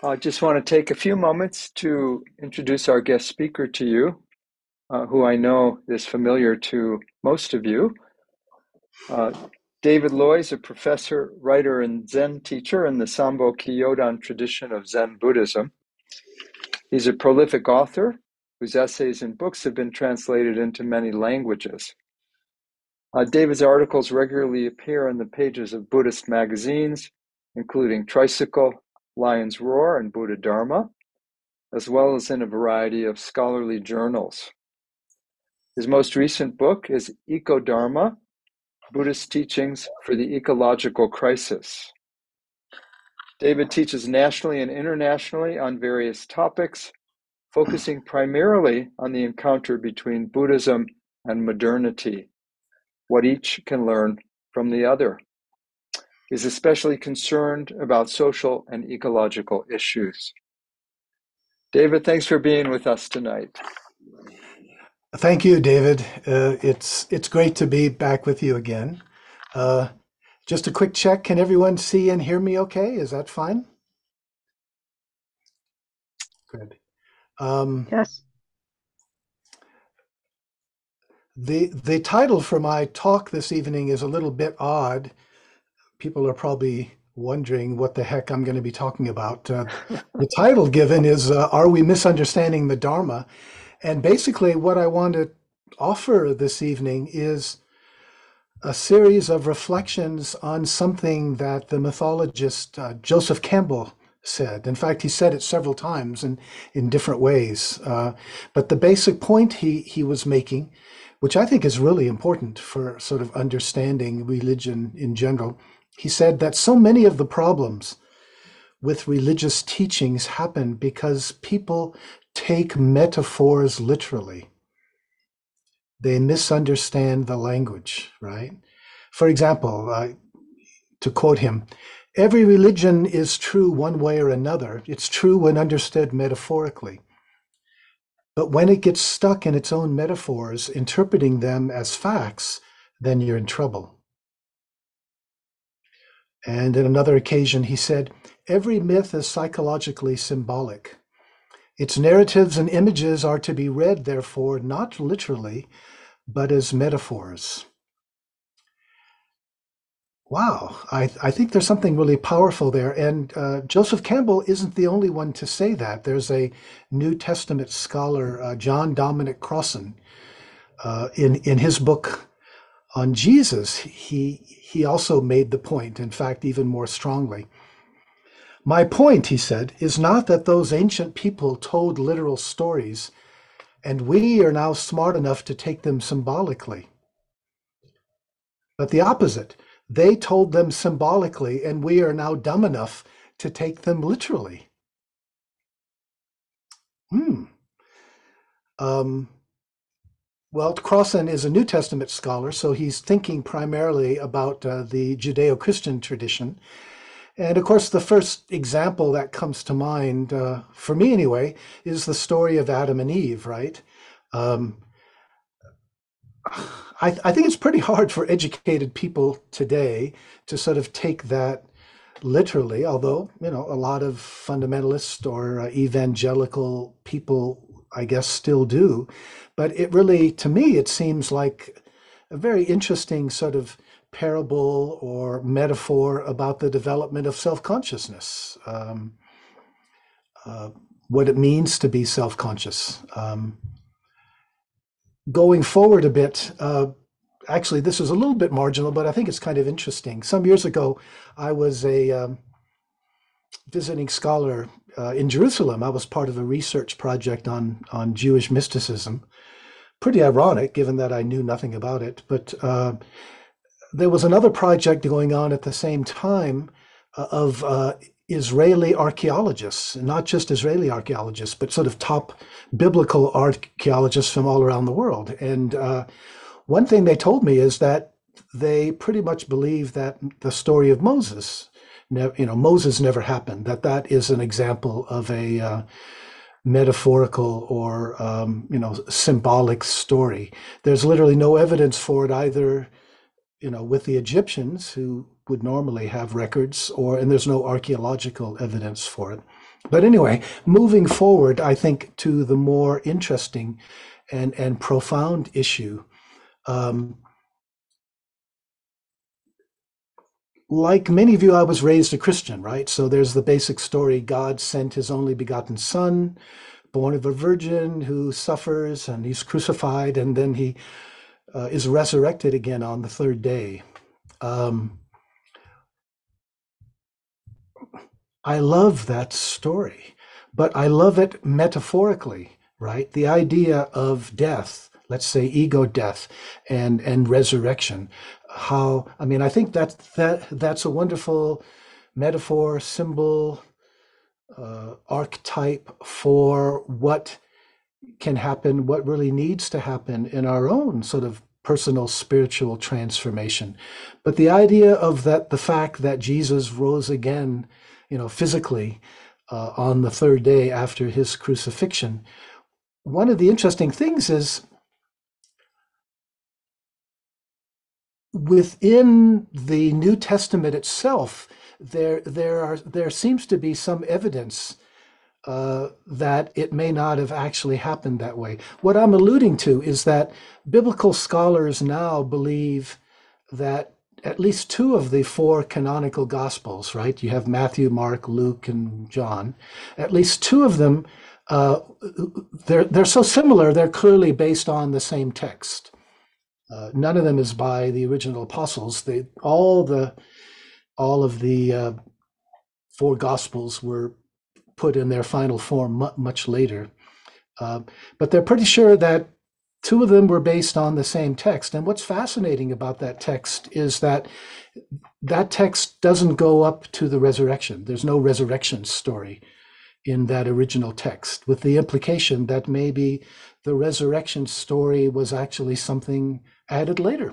I just want to take a few moments to introduce our guest speaker to you, who I know is familiar to most of you. David Loy is a professor, writer, and Zen teacher in the Sambo Kyodan tradition of Zen Buddhism. He's a prolific author whose essays and books have been translated into many languages. David's articles regularly appear on the pages of Buddhist magazines, including Tricycle, Lion's Roar, and Buddha Dharma, as well as in a variety of scholarly journals. His most recent book is Eco-Dharma, Buddhist Teachings for the Ecological Crisis. David teaches nationally and internationally on various topics, focusing primarily on the encounter between Buddhism and modernity, what each can learn from the other. He's especially concerned about social and ecological issues. David, thanks for being with us tonight. Thank you, David. It's great to be back with you again. Just a quick check. Can everyone see and hear me okay? Is that fine? Good. Yes. The title for my talk this evening is a little bit odd. People are probably wondering what the heck I'm going to be talking about. The title given is Are We Misunderstanding the Dharma? And basically what I want to offer this evening is a series of reflections on something that the mythologist Joseph Campbell said. In fact, he said it several times in different ways. But the basic point he was making, which I think is really important for sort of understanding religion in general, he said that so many of the problems with religious teachings happen because people take metaphors literally. They misunderstand the language, right? For example, to quote him, every religion is true one way or another. It's true when understood metaphorically. But when it gets stuck in its own metaphors, interpreting them as facts, then you're in trouble. And in another occasion, he said, every myth is psychologically symbolic. Its narratives and images are to be read, therefore, not literally, but as metaphors. Wow, I think there's something really powerful there. And Joseph Campbell isn't the only one to say that. There's a New Testament scholar, John Dominic Crossan, in his book on Jesus, he also made the point, in fact, even more strongly. My point, he said, is not that those ancient people told literal stories, and we are now smart enough to take them symbolically. But the opposite. They told them symbolically, and we are now dumb enough to take them literally. Well, Crossan is a New Testament scholar, so he's thinking primarily about the Judeo-Christian tradition. And of course, the first example that comes to mind, for me anyway, is the story of Adam and Eve, right? I think it's pretty hard for educated people today to sort of take that literally, although, a lot of fundamentalist or evangelical people, I guess, still do. But it really, to me, it seems like a very interesting sort of parable or metaphor about the development of self-consciousness, what it means to be self-conscious. Going forward a bit, actually, this is a little bit marginal, but I think it's kind of interesting. Some years ago, I was a visiting scholar in Jerusalem. I was part of a research project on Jewish mysticism. Pretty ironic, given that I knew nothing about it. But there was another project going on at the same time of Israeli archaeologists, not just Israeli archaeologists, but sort of top biblical archaeologists from all around the world. And one thing they told me is that they pretty much believe that the story of Moses, Moses never happened, that is an example of a metaphorical or, symbolic story. There's literally no evidence for it either, with the Egyptians who would normally have records, and there's no archaeological evidence for it. But anyway, moving forward, I think to the more interesting and profound issue. Um, like many of you, I was raised a Christian, right? So there's the basic story. God sent his only begotten son, born of a virgin, who suffers and he's crucified, and then he is resurrected again on the third day. Um, I love that story, but I love it metaphorically, right? The idea of death, let's say ego death and resurrection. How, I mean, I think that's a wonderful metaphor, symbol, archetype for what can happen, what really needs to happen in our own sort of personal spiritual transformation. But the idea of that, the fact that Jesus rose again, physically on the third day after his crucifixion, one of the interesting things is within the New Testament itself, there seems to be some evidence that it may not have actually happened that way. What I'm alluding to is that biblical scholars now believe that at least two of the four canonical gospels, right? You have Matthew, Mark, Luke, and John. At least two of them, uh, they're so similar. They're clearly based on the same text. None of them is by the original apostles. All of the four gospels were put in their final form much later. Uh, but they're pretty sure that two of them were based on the same text. And what's fascinating about that text is that that text doesn't go up to the resurrection. There's no resurrection story in that original text, with the implication that maybe the resurrection story was actually something added later.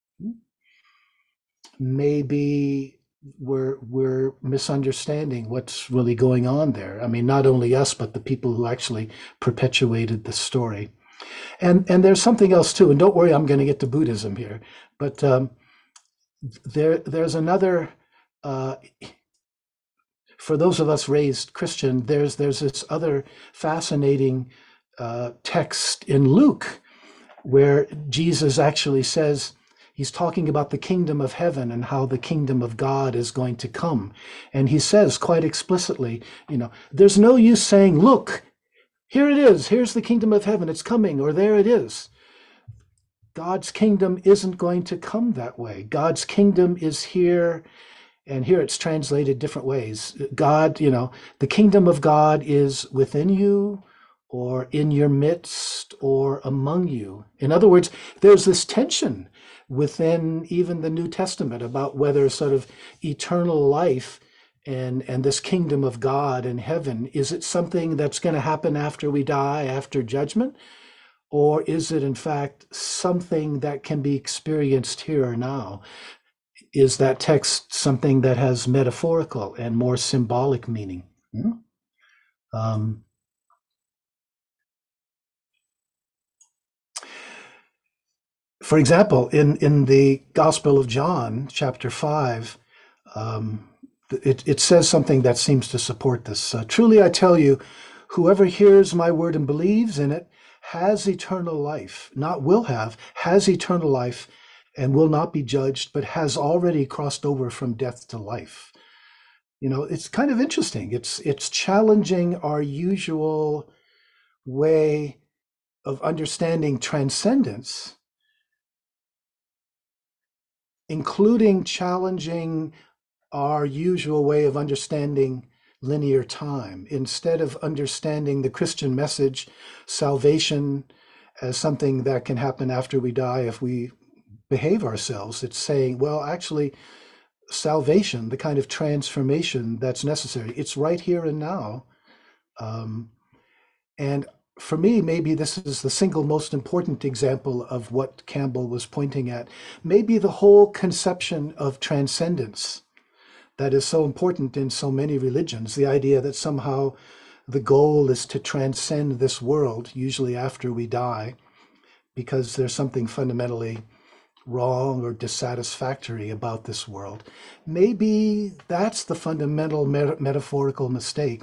Maybe we're misunderstanding what's really going on there. I mean, not only us, but the people who actually perpetuated the story. And there's something else too. And don't worry, I'm going to get to Buddhism here. But there's another. Uh, for those of us raised Christian, there's this other fascinating text in Luke where Jesus actually says, he's talking about the kingdom of heaven and how the kingdom of God is going to come. And he says quite explicitly, there's no use saying, look, here it is, here's the kingdom of heaven, it's coming, or there it is. God's kingdom isn't going to come that way. God's kingdom is here, and here it's translated different ways. God, the kingdom of God is within you, or in your midst, or among you. In other words, there's this tension within even the New Testament about whether sort of eternal life and this kingdom of God in heaven, is it something that's going to happen after we die, after judgment? Or is it in fact something that can be experienced here or now? Is that text something that has metaphorical and more symbolic meaning? Um, for example, in the Gospel of John, chapter 5, um, it says something that seems to support this. Truly, I tell you, whoever hears my word and believes in it has eternal life, not will have, has eternal life and will not be judged, but has already crossed over from death to life. It's kind of interesting. It's challenging our usual way of understanding transcendence, including challenging our usual way of understanding linear time. Instead of understanding the Christian message, salvation, as something that can happen after we die if we behave ourselves, it's saying, well, actually, salvation, the kind of transformation that's necessary, it's right here and now. Um, and for me, maybe this is the single most important example of what Campbell was pointing at. Maybe the whole conception of transcendence that is so important in so many religions, the idea that somehow the goal is to transcend this world, usually after we die, because there's something fundamentally wrong or dissatisfactory about this world. Maybe that's the fundamental metaphorical mistake.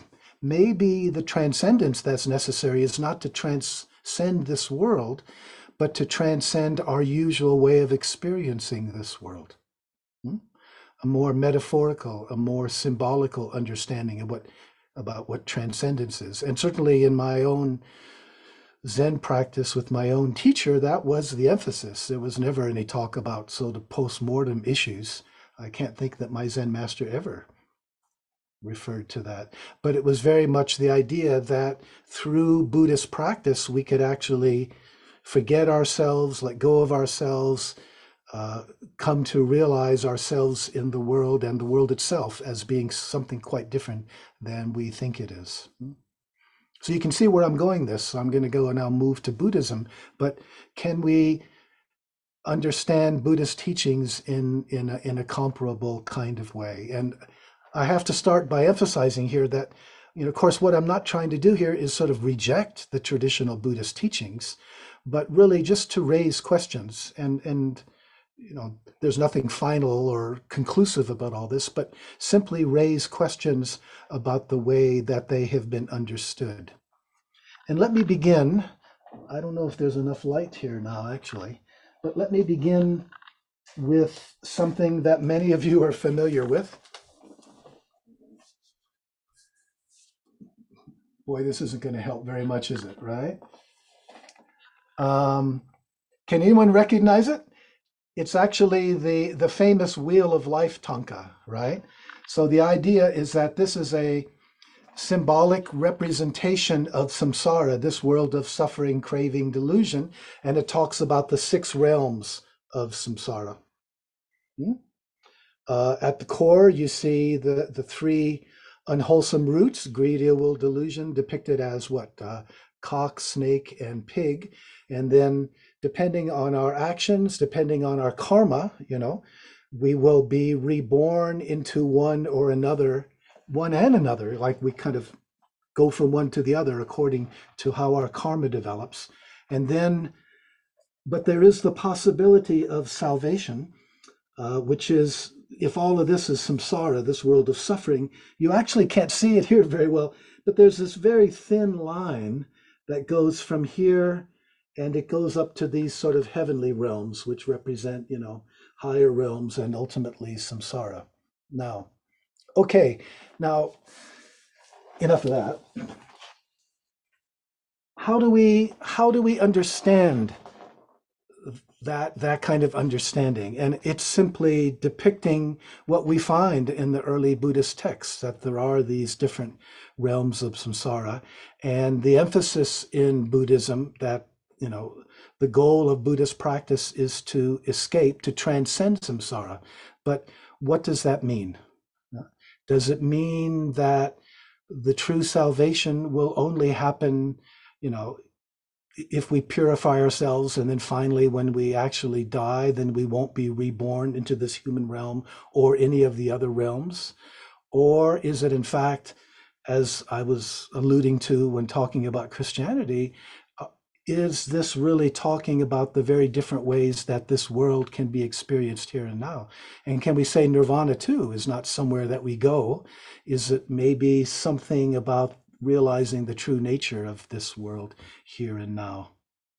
maybe the transcendence that's necessary is not to transcend this world, but to transcend our usual way of experiencing this world. A more metaphorical, a more symbolical understanding of about what transcendence is. And certainly in my own Zen practice with my own teacher, that was the emphasis. There was never any talk about sort of post-mortem issues. I can't think that my Zen master ever referred to that. But it was very much the idea that through Buddhist practice, we could actually forget ourselves, let go of ourselves, come to realize ourselves in the world and the world itself as being something quite different than we think it is. So you can see where I'm going this. So I'm going to go and now move to Buddhism. But can we understand Buddhist teachings in a comparable kind of way? And I have to start by emphasizing here that, of course, what I'm not trying to do here is sort of reject the traditional Buddhist teachings, but really just to raise questions. And there's nothing final or conclusive about all this, but simply raise questions about the way that they have been understood. And let me begin. I don't know if there's enough light here now, actually, but let me begin with something that many of you are familiar with. Boy, this isn't going to help very much, is it, right? Can anyone recognize it? It's actually the famous Wheel of Life Thangka, right? So the idea is that this is a symbolic representation of samsara, this world of suffering, craving, delusion, and it talks about the 6 realms of samsara. At the core, you see the 3 unwholesome roots, greed, ill will, delusion, depicted as what? Cock, snake, and pig. And then depending on our actions, depending on our karma, we will be reborn into one and another, like we kind of go from one to the other according to how our karma develops. And then, but there is the possibility of salvation, which is, if all of this is samsara, this world of suffering, you actually can't see it here very well, but there's this very thin line that goes from here and it goes up to these sort of heavenly realms, which represent, higher realms and ultimately samsara. Now, enough of that. How do we understand that kind of understanding? And it's simply depicting what we find in the early Buddhist texts, that there are these different realms of samsara, and the emphasis in Buddhism that the goal of Buddhist practice is to escape, to transcend samsara. But what does that mean? Does it mean that the true salvation will only happen, if we purify ourselves, and then finally when we actually die, then we won't be reborn into this human realm or any of the other realms? Or is it in fact, as I was alluding to when talking about Christianity, is this really talking about the very different ways that this world can be experienced here and now? And can we say nirvana too is not somewhere that we go? Is it maybe something about realizing the true nature of this world here and now?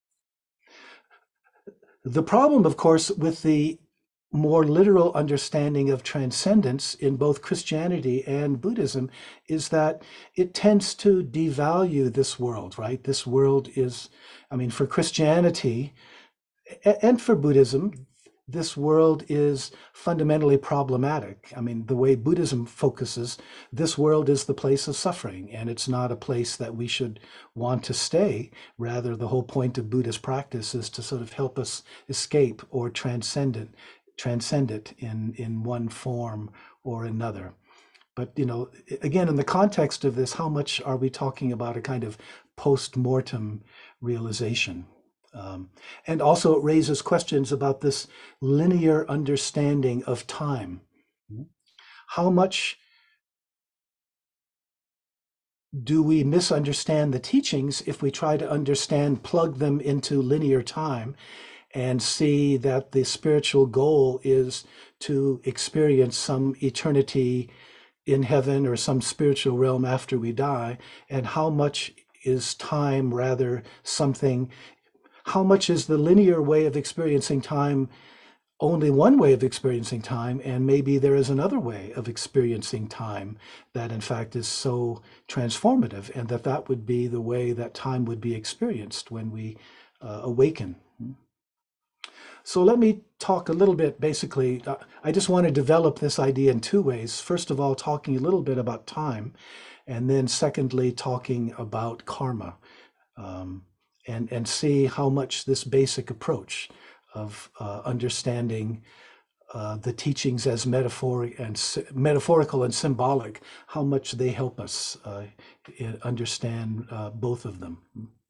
The problem, of course, with the more literal understanding of transcendence in both Christianity and Buddhism is that it tends to devalue this world, right? This world is, for Christianity and for Buddhism, this world is fundamentally problematic. The way Buddhism focuses, this world is the place of suffering, and it's not a place that we should want to stay. Rather, the whole point of Buddhist practice is to sort of help us escape or transcend it in one form or another. But, again, in the context of this, how much are we talking about a kind of post-mortem realization? And also it raises questions about this linear understanding of time. How much do we misunderstand the teachings if we try to plug them into linear time and see that the spiritual goal is to experience some eternity in heaven or some spiritual realm after we die, and how much is time rather something, how much is the linear way of experiencing time only one way of experiencing time, and maybe there is another way of experiencing time that in fact is so transformative, and that would be the way that time would be experienced when we awaken. So let me talk a little bit, basically, I just want to develop this idea in two ways. First of all, talking a little bit about time, and then secondly, talking about karma, and see how much this basic approach of understanding the teachings as metaphorical and symbolic, how much they help us understand both of them.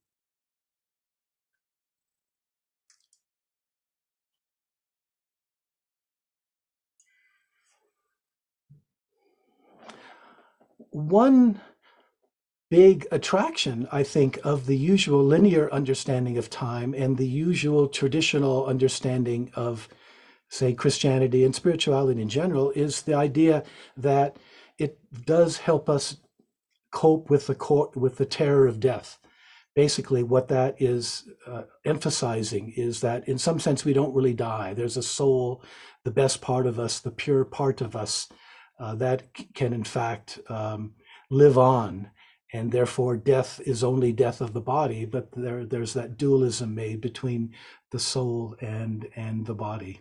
One big attraction, I think, of the usual linear understanding of time and the usual traditional understanding of, say, Christianity and spirituality in general, is the idea that it does help us cope with the terror of death. Basically, what that is emphasizing is that in some sense we don't really die. There's a soul, the best part of us, the pure part of us, that can in fact live on, and therefore death is only death of the body, but there's that dualism made between the soul and the body.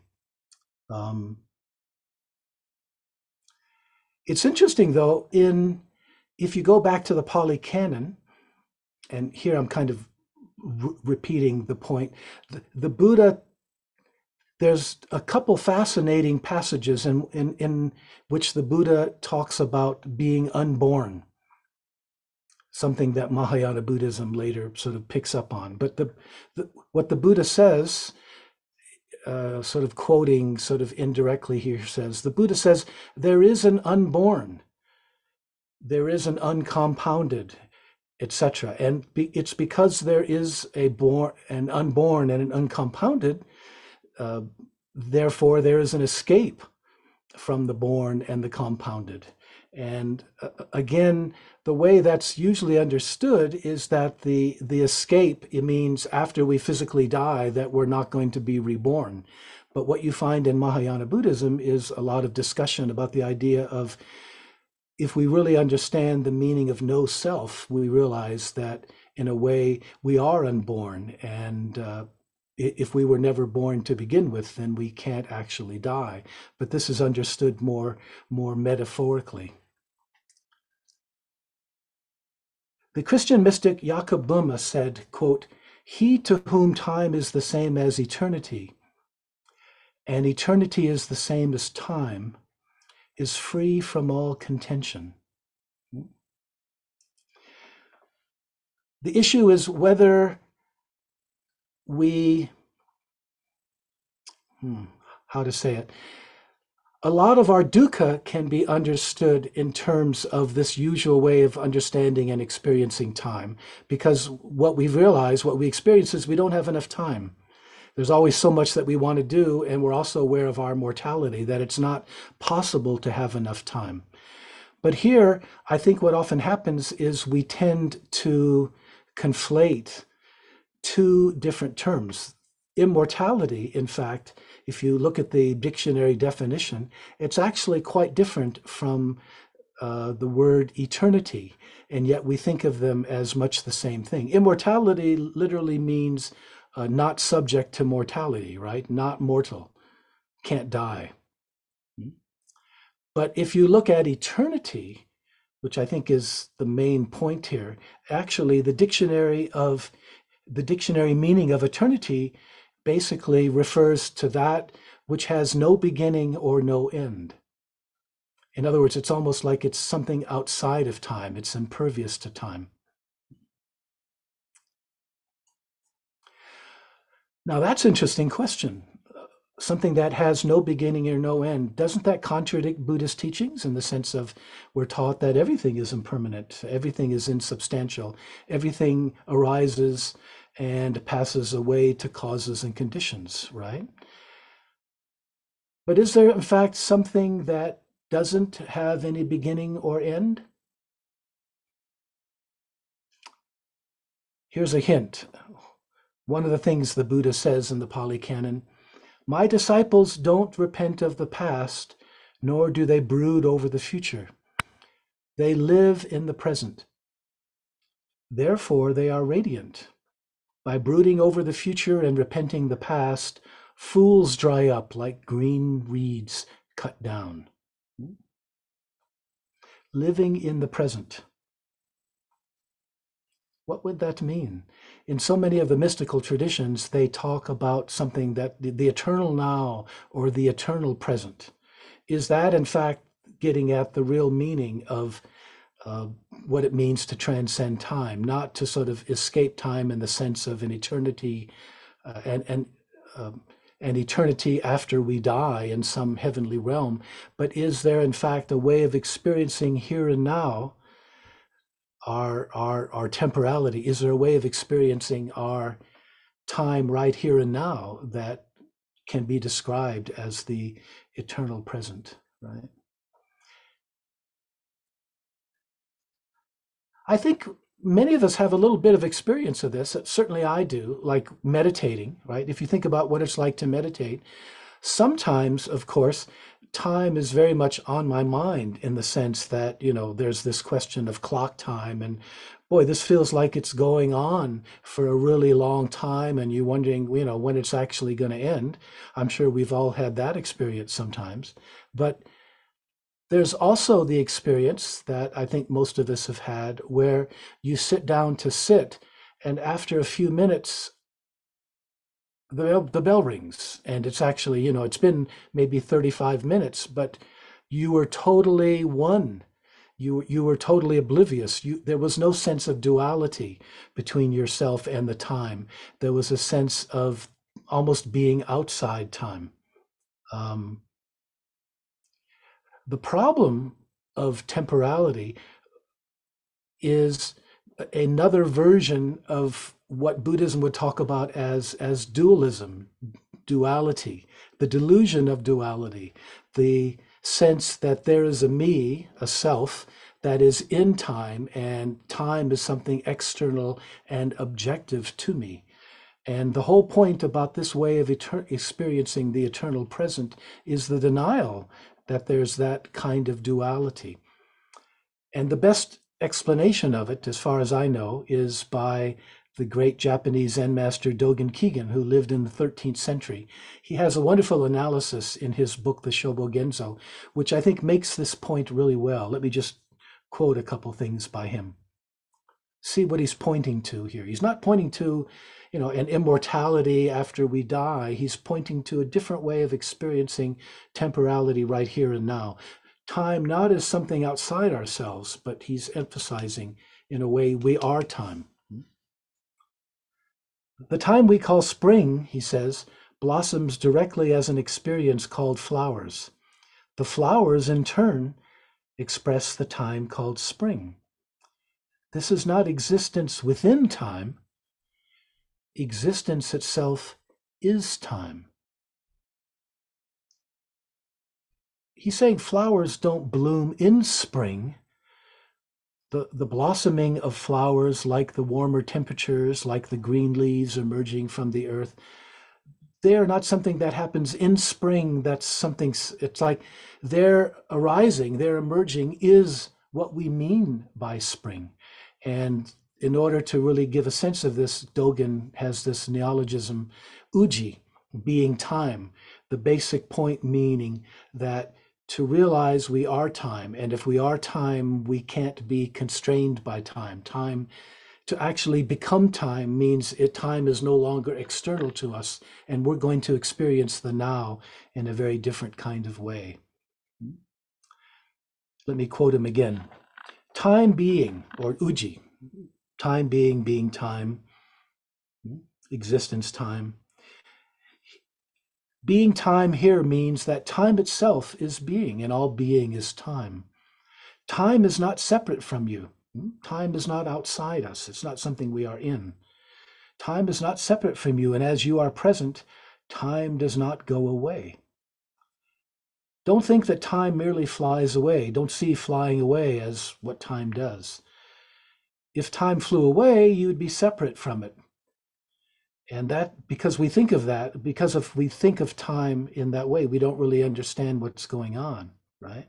It's interesting though, if you go back to the Pali Canon, and here I'm kind of repeating the point, the Buddha, there's a couple fascinating passages in which the Buddha talks about being unborn, something that Mahayana Buddhism later sort of picks up on. But what the Buddha says, sort of quoting sort of indirectly here, says, the Buddha says, there is an unborn, there is an uncompounded, etc. And it's because there is an unborn and an uncompounded, therefore there is an escape from the born and the compounded. And again, the way that's usually understood is that the escape, it means after we physically die that we're not going to be reborn. But what you find in Mahayana Buddhism is a lot of discussion about the idea of, if we really understand the meaning of no self, we realize that in a way we are unborn, and if we were never born to begin with, then we can't actually die. But this is understood more metaphorically. The Christian mystic Jakob Böhme said, quote, "He to whom time is the same as eternity, and eternity is the same as time, is free from all contention." The issue is whether we, how to say it, a lot of our dukkha can be understood in terms of this usual way of understanding and experiencing time, because what we realize, what we experience, is we don't have enough time. There's always so much that we want to do, and we're also aware of our mortality, that it's not possible to have enough time. But here, I think what often happens is we tend to conflate two different terms. Immortality, in fact, if you look at the dictionary definition, it's actually quite different from the word eternity, and yet we think of them as much the same thing. Immortality literally means not subject to mortality, right? Not mortal, can't die. But if you look at eternity, which I think is the main point here, actually the dictionary meaning of eternity basically refers to that which has no beginning or no end. In other words, it's almost like it's something outside of time. It's impervious to time. Now that's an interesting question. Something that has no beginning or no end. Doesn't that contradict Buddhist teachings in the sense of we're taught that everything is impermanent, everything is insubstantial, everything arises and passes away to causes and conditions, right? But is there in fact something that doesn't have any beginning or end? Here's a hint. One of the things the Buddha says in the Pali Canon, my disciples don't repent of the past, nor do they brood over the future. They live in the present. Therefore, they are radiant. By brooding over the future and repenting the past, fools dry up like green reeds cut down. Living in the present. What would that mean? In so many of the mystical traditions, they talk about something that the eternal now or the eternal present. Is that, in fact, getting at the real meaning of uh, what it means to transcend time, not to sort of escape time in the sense of an eternity and an eternity after we die in some heavenly realm, but is there, in fact, a way of experiencing here and now our temporality? Is there a way of experiencing our time right here and now that can be described as the eternal present, right? I think many of us have a little bit of experience of this. Certainly I do, like meditating, right? If you think about what it's like to meditate, sometimes, of course, time is very much on my mind in the sense that, there's this question of clock time and boy, this feels like it's going on for a really long time and you're wondering, when it's actually going to end. I'm sure we've all had that experience sometimes. But there's also the experience that I think most of us have had where you sit down to sit, and after a few minutes, the bell rings, and it's actually, it's been maybe 35 minutes, but you were totally one. You were totally oblivious. There was no sense of duality between yourself and the time. There was a sense of almost being outside time. Um, the problem of temporality is another version of what Buddhism would talk about as dualism, duality, the delusion of duality, the sense that there is a me, a self, that is in time, and time is something external and objective to me. And the whole point about this way of experiencing the eternal present is the denial that there's that kind of duality. And the best explanation of it, as far as I know, is by the great Japanese Zen master Dogen Kigen, who lived in the 13th century. He has a wonderful analysis in his book, The Shobogenzo, which I think makes this point really well. Let me just quote a couple things by him. See what he's pointing to here. He's not pointing to, an immortality after we die. He's pointing to a different way of experiencing temporality right here and now. Time not as something outside ourselves, but he's emphasizing in a way we are time. The time we call spring, he says, blossoms directly as an experience called flowers. The flowers, in turn, express the time called spring. This is not existence within time. Existence itself is time. He's saying flowers don't bloom in spring. The blossoming of flowers, like the warmer temperatures, like the green leaves emerging from the earth, they are not something that happens in spring. That's something, it's like their arising, their emerging is what we mean by spring. And in order to really give a sense of this, Dogen has this neologism, uji, being time, the basic point meaning that to realize we are time, and if we are time, we can't be constrained by time. Time to actually become time means time is no longer external to us, and we're going to experience the now in a very different kind of way. Let me quote him again. Time being, or uji, time being time, existence time. Being time here means that time itself is being, and all being is time. Time is not separate from you. Time is not outside us. It's not something we are in. Time is not separate from you, and as you are present, time does not go away. Don't think that time merely flies away. Don't see flying away as what time does. If time flew away, you'd be separate from it. And that, because we think of that, because if we think of time in that way, we don't really understand what's going on, right?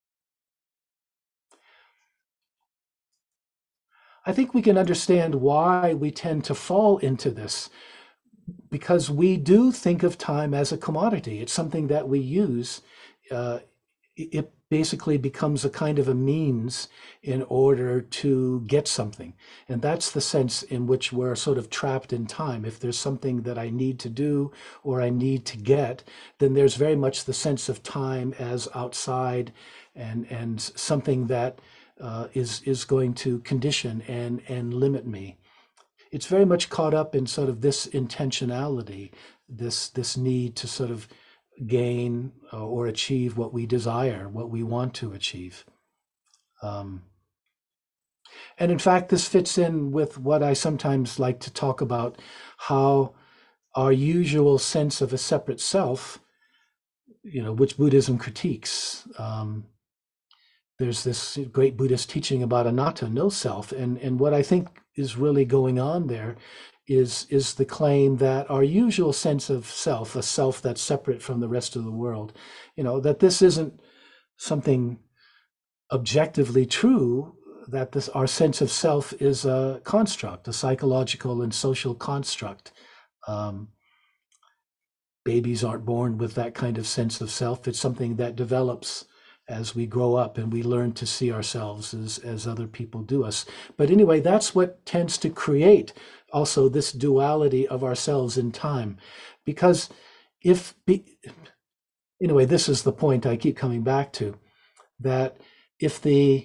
I think we can understand why we tend to fall into this because we do think of time as a commodity. It's something that we use. Uh, it basically becomes a kind of a means in order to get something. And that's the sense in which we're sort of trapped in time. If there's something that I need to do or I need to get, then there's very much the sense of time as outside and something that is going to condition and limit me. It's very much caught up in sort of this intentionality, this need to sort of gain or achieve what we desire, what we want to achieve. Um, and in fact, this fits in with what I sometimes like to talk about, how our usual sense of a separate self, which Buddhism critiques. There's this great Buddhist teaching about anatta, no self, and what I think is really going on there is the claim that our usual sense of self, a self that's separate from the rest of the world, that this isn't something objectively true, that this our sense of self is a construct, a psychological and social construct. Um, Babies aren't born with that kind of sense of self. It's something that develops as we grow up and we learn to see ourselves as other people do us. But anyway, that's what tends to create also this duality of ourselves in time. Because if, anyway, this is the point I keep coming back to, that if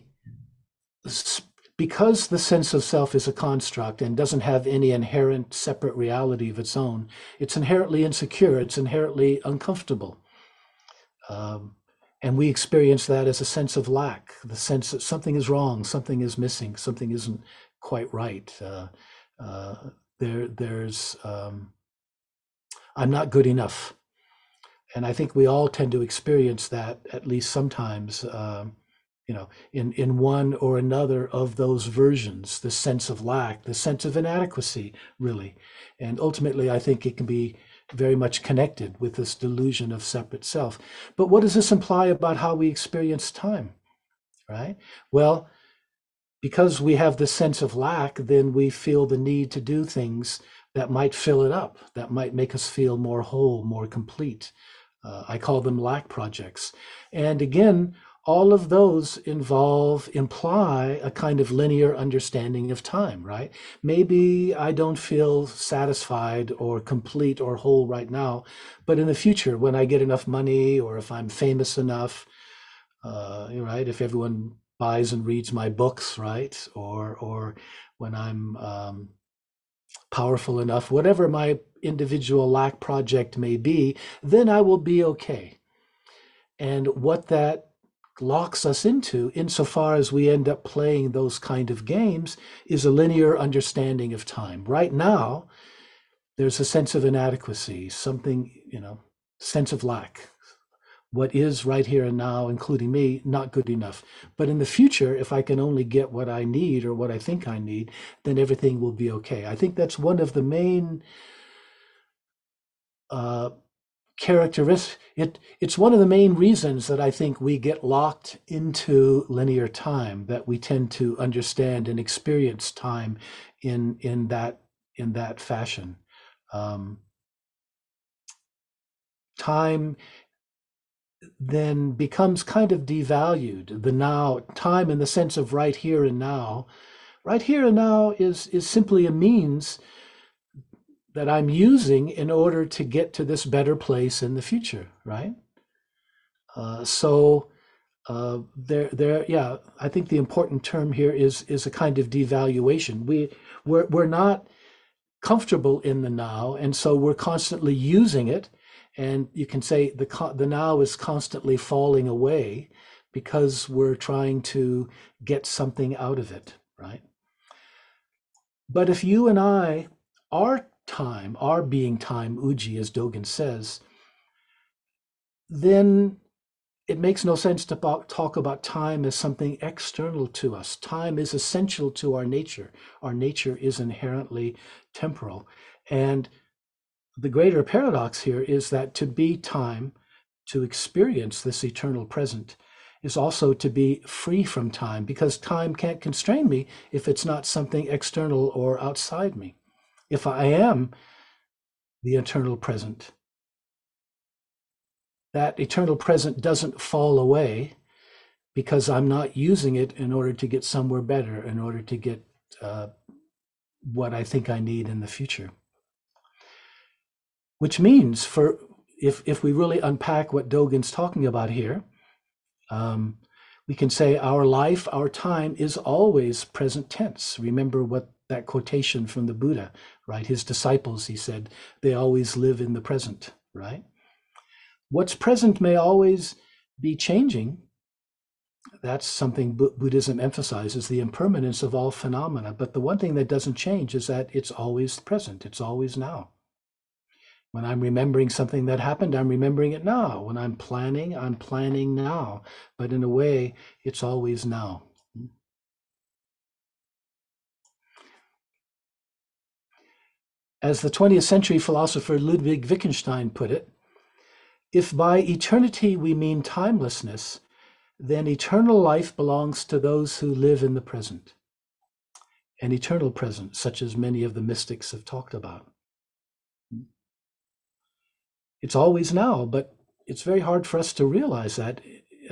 because the sense of self is a construct and doesn't have any inherent separate reality of its own, it's inherently insecure, it's inherently uncomfortable. Um, and we experience that as a sense of lack, the sense that something is wrong, something is missing, something isn't quite right. Uh, there's I'm not good enough, and I think we all tend to experience that at least sometimes. In one or another of those versions, the sense of lack, the sense of inadequacy, really, and ultimately, I think it can be very much connected with this delusion of separate self. But what does this imply about how we experience time, right? Well, because we have this sense of lack, then we feel the need to do things that might fill it up, that might make us feel more whole, more complete. I call them lack projects. And again, all of those imply a kind of linear understanding of time, right? Maybe I don't feel satisfied or complete or whole right now, but in the future, when I get enough money or if I'm famous enough, right? If everyone buys and reads my books, right? Or when I'm powerful enough, whatever my individual lack project may be, then I will be okay. And what that locks us into, insofar as we end up playing those kind of games, is a linear understanding of time. Right now, there's a sense of inadequacy, something, sense of lack. What is right here and now, including me, not good enough. But in the future, if I can only get what I need or what I think I need, then everything will be okay. I think that's one of the main uh, characteristics. It's one of the main reasons that I think we get locked into linear time, that we tend to understand and experience time in that fashion. Um, Time then becomes kind of devalued. The now, time in the sense of right here and now. Right here and now is simply a means that I'm using in order to get to this better place in the future, right? So yeah, I think the important term here is a kind of devaluation. We're not comfortable in the now, and so we're constantly using it. And you can say the now is constantly falling away because we're trying to get something out of it, right? But if you and I are time, are being time, Uji, as Dogen says, then it makes no sense to talk about time as something external to us. Time is essential to our nature. Our nature is inherently temporal. And the greater paradox here is that to be time, to experience this eternal present, is also to be free from time, because time can't constrain me if it's not something external or outside me. If I am the eternal present, that eternal present doesn't fall away because I'm not using it in order to get somewhere better, in order to get what I think I need in the future. Which means, for if we really unpack what Dogen's talking about here, we can say our life, our time is always present tense. Remember what that quotation from the Buddha, right? His disciples, he said, they always live in the present, right? What's present may always be changing. That's something Buddhism emphasizes, the impermanence of all phenomena. But the one thing that doesn't change is that it's always present. It's always now. When I'm remembering something that happened, I'm remembering it now. When I'm planning now. But in a way, it's always now. As the 20th century philosopher Ludwig Wittgenstein put it, if by eternity we mean timelessness, then eternal life belongs to those who live in the present. An eternal present, such as many of the mystics have talked about. It's always now, but it's very hard for us to realize that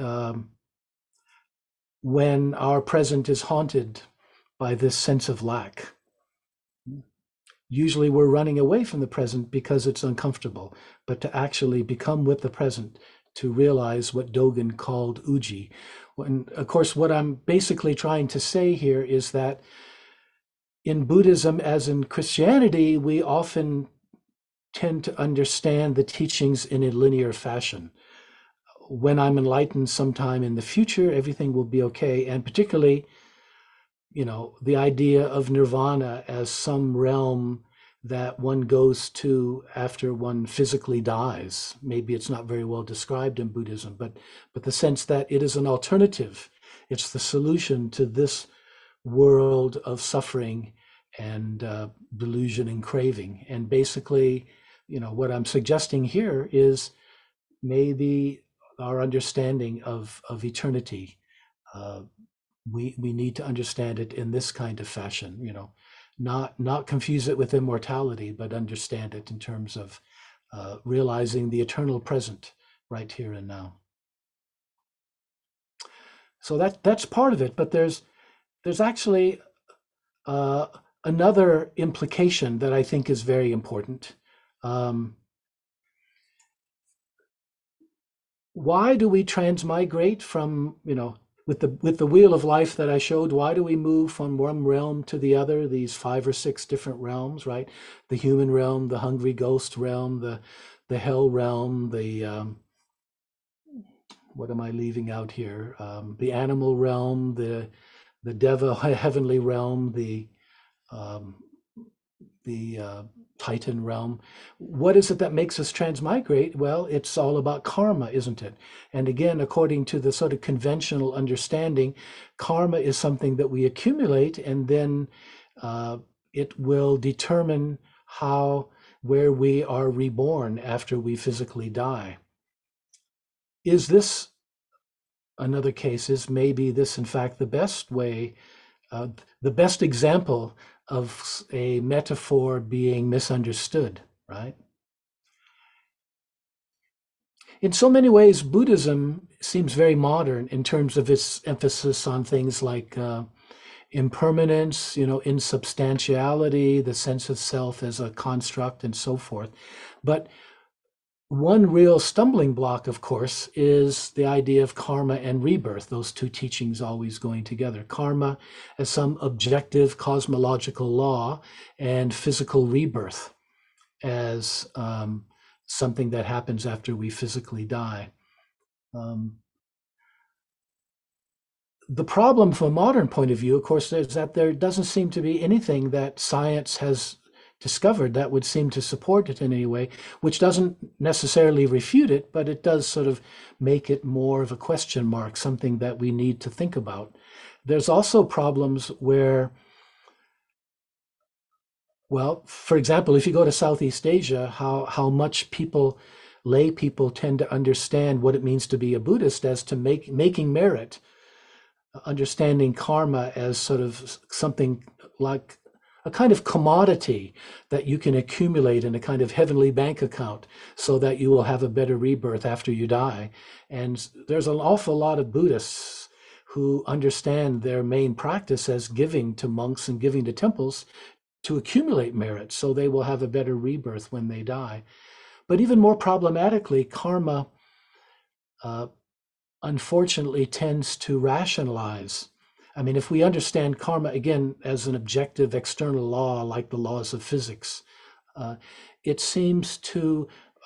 when our present is haunted by this sense of lack. Usually we're running away from the present because it's uncomfortable, but to actually become with the present, to realize what Dogen called uji. And of course, what I'm basically trying to say here is that in Buddhism, as in Christianity, we often tend to understand the teachings in a linear fashion. When I'm enlightened sometime in the future, everything will be okay. And particularly, the idea of nirvana as some realm that one goes to after one physically dies. Maybe it's not very well described in Buddhism, but the sense that it is an alternative. It's the solution to this world of suffering and delusion and craving. And basically, what I'm suggesting here is maybe our understanding of eternity. We need to understand it in this kind of fashion, not confuse it with immortality, but understand it in terms of realizing the eternal present right here and now. So that's part of it, but there's actually another implication that I think is very important. Why do we transmigrate from, with the wheel of life that I showed, why do we move from one realm to the other, these 5 or 6 different realms, right? The human realm, the hungry ghost realm, the hell realm, what am I leaving out here? The animal realm, the deva heavenly realm, the Titan realm. What is it that makes us transmigrate? Well, it's all about karma, isn't it? And again, according to the sort of conventional understanding, karma is something that we accumulate, and then it will determine where we are reborn after we physically die. Is this, another case is maybe this in fact the best way, the best example of a metaphor being misunderstood, right? In so many ways, Buddhism seems very modern in terms of its emphasis on things like impermanence, insubstantiality, the sense of self as a construct, and so forth. But one real stumbling block, of course, is the idea of karma and rebirth, those two teachings always going together. Karma as some objective cosmological law, and physical rebirth as something that happens after we physically die. The problem from a modern point of view, of course, is that there doesn't seem to be anything that science has discovered that would seem to support it in any way, which doesn't necessarily refute it, but it does sort of make it more of a question mark, something that we need to think about. There's also problems where, well, for example, if you go to Southeast Asia, how much lay people tend to understand what it means to be a Buddhist as to making merit, understanding karma as sort of something like a kind of commodity that you can accumulate in a kind of heavenly bank account so that you will have a better rebirth after you die. And there's an awful lot of Buddhists who understand their main practice as giving to monks and giving to temples to accumulate merit so they will have a better rebirth when they die. But even more problematically, karma unfortunately tends to rationalize. I mean, if we understand karma again as an objective external law like the laws of physics, it seems to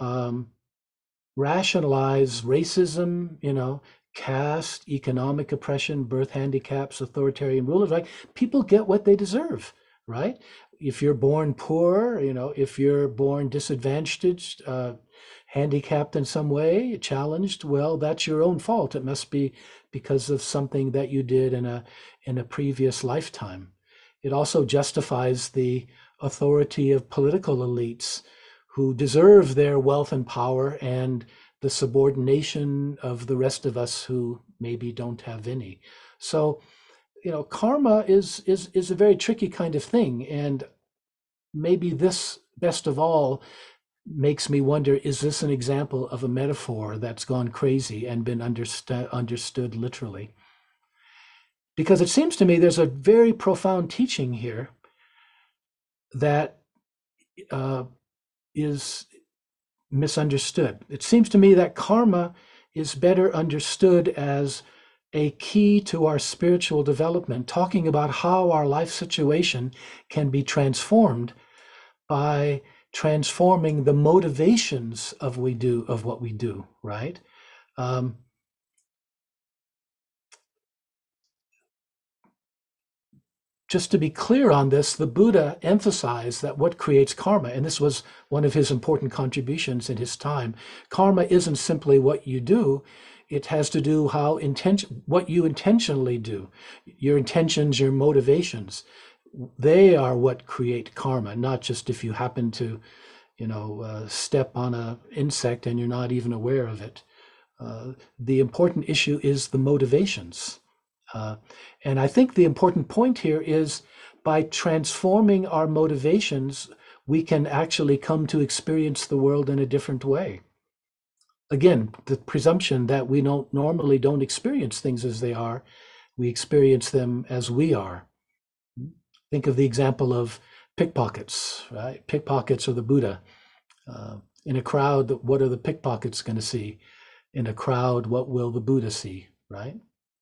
rationalize racism, caste, economic oppression, birth handicaps, authoritarian rulers, right? People get what they deserve, right? If you're born poor, if you're born disadvantaged, handicapped in some way, challenged, well, that's your own fault. It must be because of something that you did in a previous lifetime. It also justifies the authority of political elites who deserve their wealth and power and the subordination of the rest of us who maybe don't have any. So, karma is a very tricky kind of thing, and maybe this, best of all, makes me wonder, is this an example of a metaphor that's gone crazy and been understood literally? Because it seems to me there's a very profound teaching here that is misunderstood. It seems to me that karma is better understood as a key to our spiritual development, talking about how our life situation can be transformed by transforming the motivations of what we do, right? Just to be clear on this, the Buddha emphasized that what creates karma, and this was one of his important contributions in his time, karma isn't simply what you do, it has to do what you intentionally do. Your intentions, your motivations, they are what create karma, not just if you happen to step on an insect and you're not even aware of it. The important issue is the motivations. And I think the important point here is by transforming our motivations, we can actually come to experience the world in a different way. Again, the presumption that we normally don't experience things as they are, we experience them as we are. Think of the example of pickpockets, right? Pickpockets are the Buddha. In a crowd, what are the pickpockets going to see? In a crowd, what will the Buddha see, right?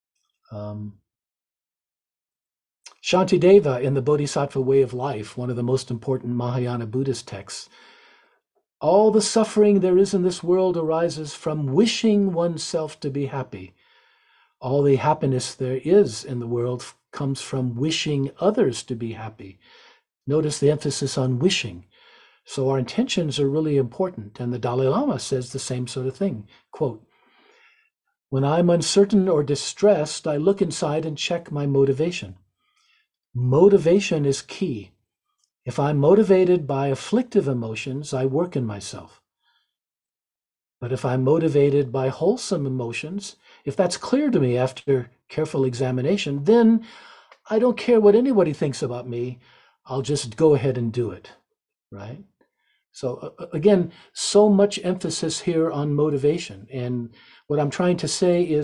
Shantideva in the Bodhisattva Way of Life, one of the most important Mahayana Buddhist texts, all the suffering there is in this world arises from wishing oneself to be happy. All the happiness there is in the world comes from wishing others to be happy. Notice the emphasis on wishing. So our intentions are really important. And the Dalai Lama says the same sort of thing. Quote, "When I'm uncertain or distressed, I look inside and check my motivation. Motivation is key. If I'm motivated by afflictive emotions, I work in myself. But if I'm motivated by wholesome emotions, if that's clear to me after careful examination, then I don't care what anybody thinks about me. I'll just go ahead and do it," right? So again, so much emphasis here on motivation. And what I'm trying to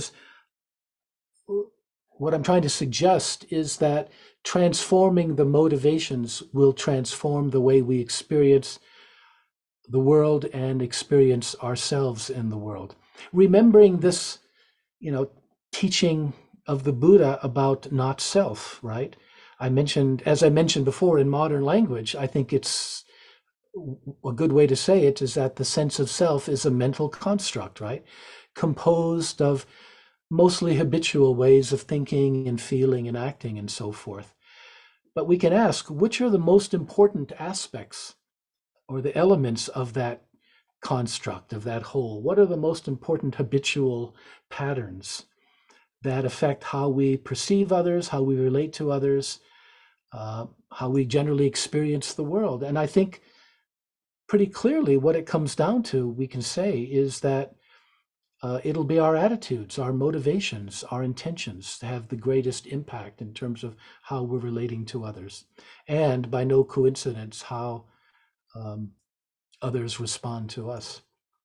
suggest is that transforming the motivations will transform the way we experience the world and experience ourselves in the world. Remembering this, teaching of the Buddha about not self, right? As I mentioned before, in modern language, I think it's a good way to say it is that the sense of self is a mental construct, right? Composed of mostly habitual ways of thinking and feeling and acting and so forth. But we can ask, which are the most important aspects or the elements of that construct, of that whole? What are the most important habitual patterns that affect how we perceive others, how we relate to others, how we generally experience the world? And I think pretty clearly what it comes down to, we can say, is that it'll be our attitudes, our motivations, our intentions to have the greatest impact in terms of how we're relating to others. And by no coincidence, how um, others respond to us.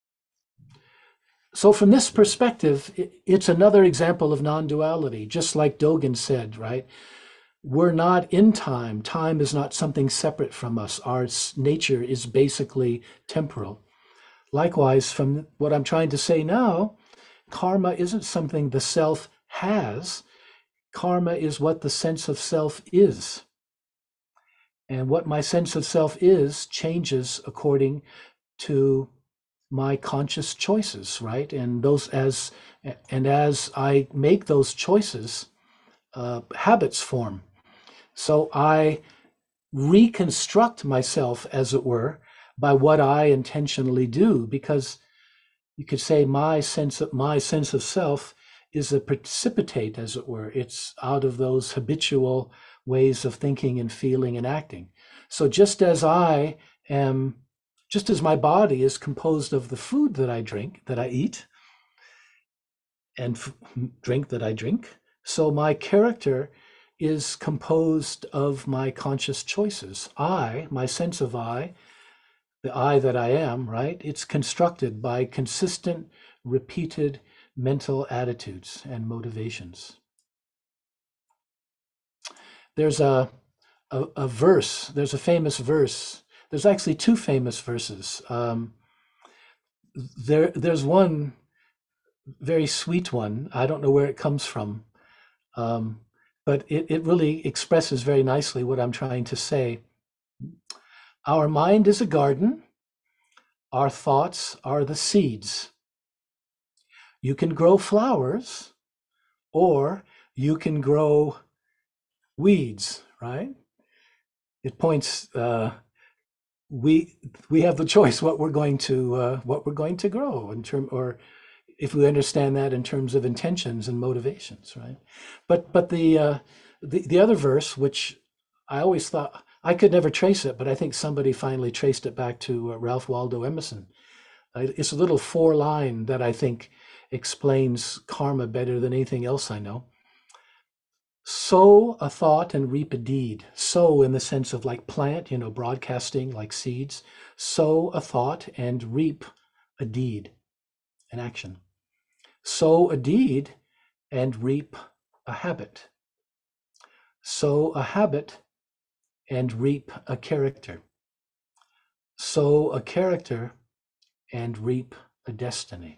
So from this perspective, it's another example of non-duality, just like Dogen said, right? We're not in time. Time is not something separate from us. Our nature is basically temporal. Likewise, from what I'm trying to say now, karma isn't something the self has. Karma is what the sense of self is. And what my sense of self is changes according to my conscious choices, right? And as I make those choices, habits form. So I reconstruct myself, as it were, by what I intentionally do, because you could say my sense of self is a precipitate, as it were. It's out of those habitual ways of thinking and feeling and acting. So just as my body is composed of the food that I eat, and drink that I drink, so my character is composed of my conscious choices. My sense of the I that I am, right? It's constructed by consistent, repeated mental attitudes and motivations. There's a verse, there's a famous verse. There's actually two famous verses. There's one very sweet one. I don't know where it comes from, but it really expresses very nicely what I'm trying to say. Our mind is a garden. Our thoughts are the seeds. You can grow flowers or you can grow weeds, right? It points, we have the choice what we're going to grow or if we understand that in terms of intentions and motivations, right? But the other verse, which I always thought I could never trace it, but I think somebody finally traced it back to Ralph Waldo Emerson. It's a little 4-line that I think explains karma better than anything else I know. Sow a thought and reap a deed. Sow in the sense of like plant, broadcasting like seeds. Sow a thought and reap a deed, an action. Sow a deed and reap a habit. Sow a habit and reap a character. Sow a character and reap a destiny.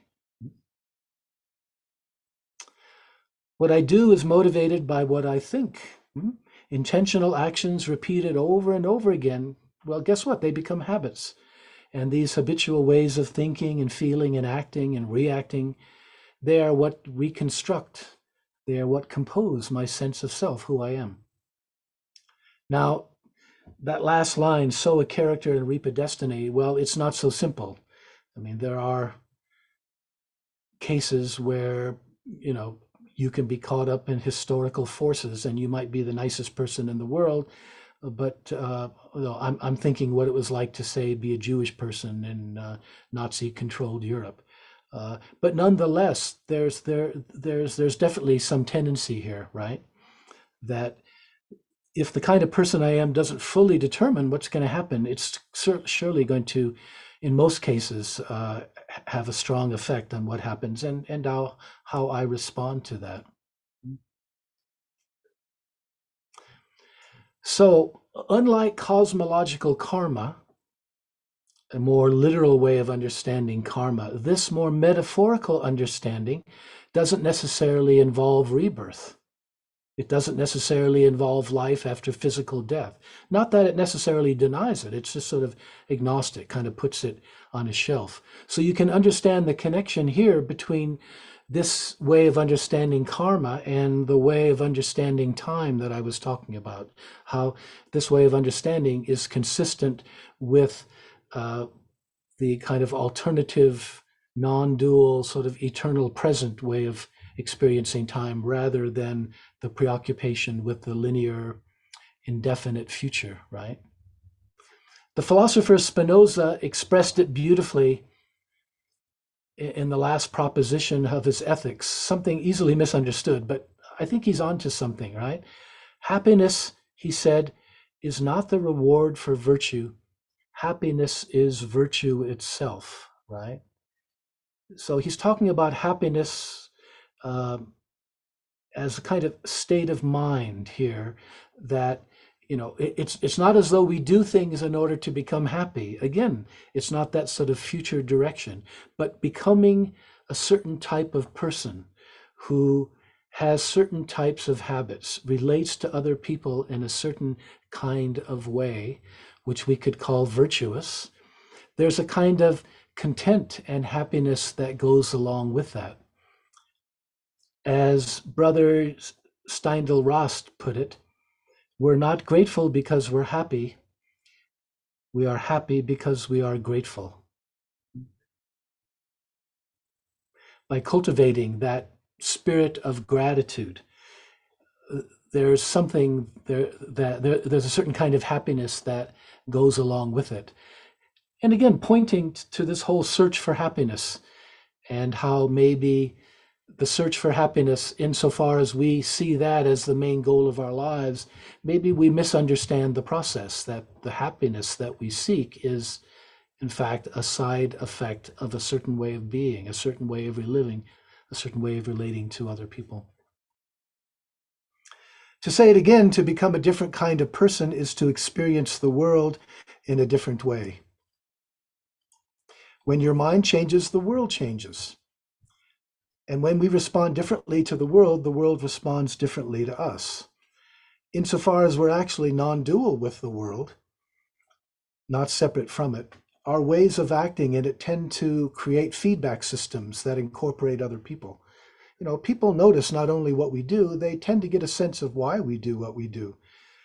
What I do is motivated by what I think. Intentional actions repeated over and over again, well, guess what? They become habits. And these habitual ways of thinking and feeling and acting and reacting, they are what reconstruct. They are what compose my sense of self, who I am. Now, that last line, sow a character and reap a destiny, well, it's not so simple. I mean, there are cases where, you can be caught up in historical forces and you might be the nicest person in the world, but I'm thinking what it was like to, say, be a Jewish person in Nazi-controlled Europe. But nonetheless, there's definitely some tendency here, right? That if the kind of person I am doesn't fully determine what's going to happen, it's surely going to, in most cases, have a strong effect on what happens and how I respond to that. So, unlike cosmological karma, a more literal way of understanding karma, this more metaphorical understanding doesn't necessarily involve rebirth. It doesn't necessarily involve life after physical death. Not that it necessarily denies it, it's just sort of agnostic, kind of puts it on a shelf. So you can understand the connection here between this way of understanding karma and the way of understanding time that I was talking about, how this way of understanding is consistent with uh, the kind of alternative, non-dual, sort of eternal present way of experiencing time rather than the preoccupation with the linear, indefinite future, right? The philosopher Spinoza expressed it beautifully in the last proposition of his ethics, something easily misunderstood, but I think he's onto something, right? Happiness, he said, is not the reward for virtue. Happiness is virtue itself, right? So he's talking about happiness um, as a kind of state of mind here that it's not as though we do things in order to become happy. Again, it's not that sort of future direction, but becoming a certain type of person who has certain types of habits, relates to other people in a certain kind of way, which we could call virtuous. There's a kind of content and happiness that goes along with that. As Brother Steindl Rast put it, we're not grateful because we're happy. We are happy because we are grateful. By cultivating that spirit of gratitude, there's something there's a certain kind of happiness that goes along with it. And again, pointing to this whole search for happiness and how maybe the search for happiness, insofar as we see that as the main goal of our lives, maybe we misunderstand the process, that the happiness that we seek is, in fact, a side effect of a certain way of being, a certain way of living, a certain way of relating to other people. To say it again, to become a different kind of person is to experience the world in a different way. When your mind changes, the world changes. And when we respond differently to the world responds differently to us. Insofar as we're actually non-dual with the world, not separate from it, our ways of acting in it tend to create feedback systems that incorporate other people. People notice not only what we do, they tend to get a sense of why we do what we do.